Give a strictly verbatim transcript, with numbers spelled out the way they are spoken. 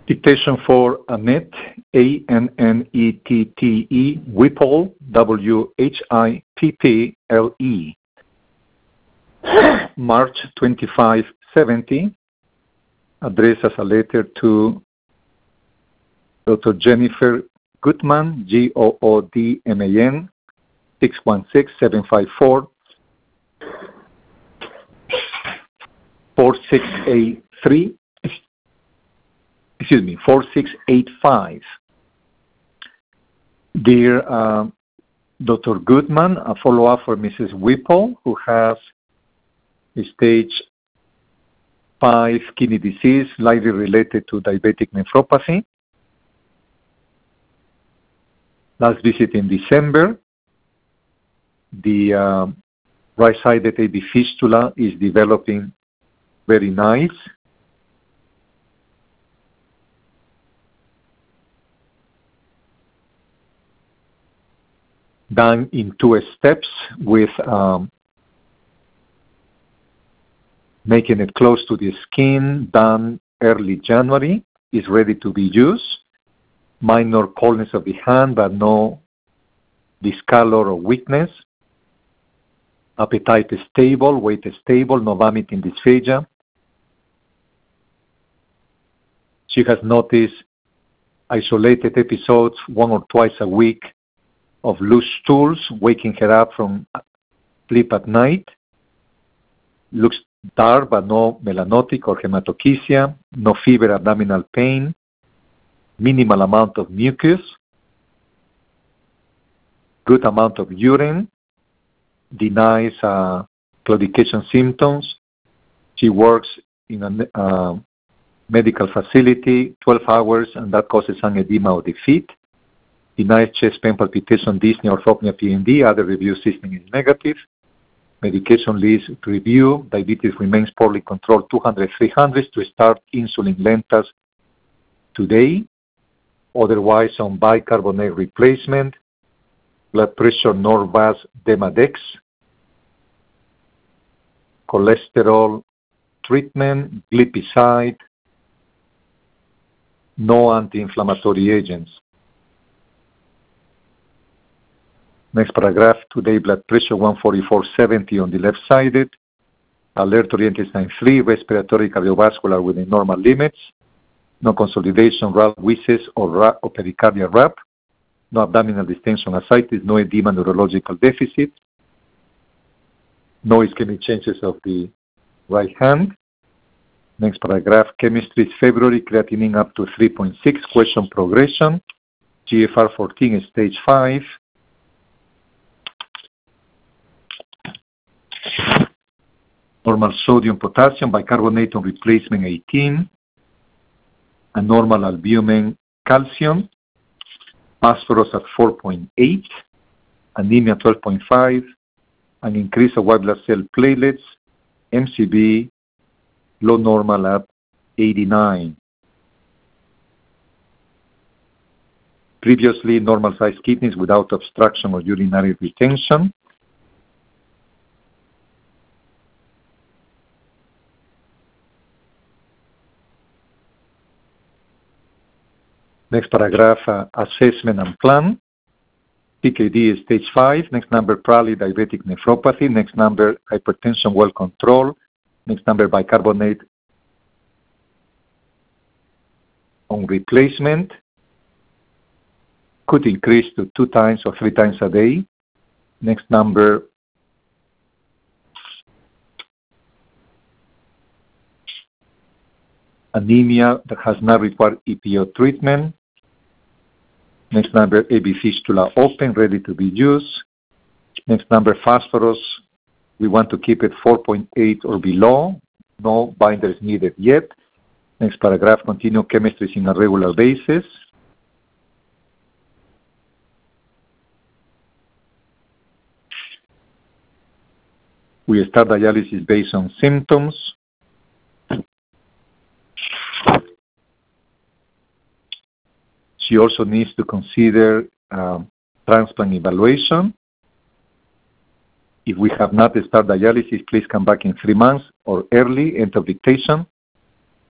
Dictation for Annette, A N N E T T E, Whipple, W H I P P L E. March twenty-five seventy, addressed as a letter to Doctor Jennifer Goodman, G O O D M A N, six one six, seven five four, four six eight three, excuse me, four six eight five. Dear uh, Doctor Goodman, a follow-up for Missus Whipple, who has stage five kidney disease, likely related to diabetic nephropathy. Last visit in December. The uh, right-sided A V fistula is developing very nice. Done in two steps with um, making it close to the skin, done early January, is ready to be used. Minor coldness of the hand, but no discolor or weakness. Appetite is stable, weight is stable, no vomiting, dysphagia. She has noticed isolated episodes one or twice a week of loose stools, waking her up from sleep at night. Looks dark, but no melanotic or hematochezia, no fever, abdominal pain, minimal amount of mucus, good amount of urine, denies uh, claudication symptoms. She works in a uh, medical facility twelve hours, and that causes angioedema of the feet. Denies chest pain, palpitation, dyspnea, orthopnea, P N D. Other review system is negative. Medication list review. Diabetes remains poorly controlled, two hundred, three hundred, to start insulin Lentas today. Otherwise, on bicarbonate replacement. Blood pressure, Norvasc, Demodex. Cholesterol treatment, glipizide. No anti-inflammatory agents. Next paragraph, today blood pressure one forty-four seventy on the left-sided, alert oriented sign three, respiratory cardiovascular within normal limits, no consolidation, R A P, wheezes, or, R A P, or pericardial R A P, no abdominal distension, ascites, no edema, neurological deficit, no ischemic changes of the right hand. Next paragraph, chemistry is February, creatinine up to three point six, question progression, G F R fourteen is stage five, normal sodium, potassium, bicarbonate on replacement eighteen, and normal albumin, calcium, phosphorus at four point eight, anemia twelve point five, an increase of white blood cell platelets, M C B, low normal at eighty-nine. Previously normal sized kidneys without obstruction or urinary retention. Next paragraph, uh, assessment and plan. P K D is stage five. Next number, probably diabetic nephropathy. Next number, hypertension well controlled. Next number, bicarbonate on replacement. Could increase to two times or three times a day. Next number, anemia that has not required E P O treatment. Next number, A V fistula open, ready to be used. Next number, phosphorus, we want to keep it four point eight or below. No binders needed yet. Next paragraph, continue chemistry on a regular basis. We start dialysis based on symptoms. She also needs to consider uh, transplant evaluation. If we have not started dialysis, please come back in three months or early, end of dictation.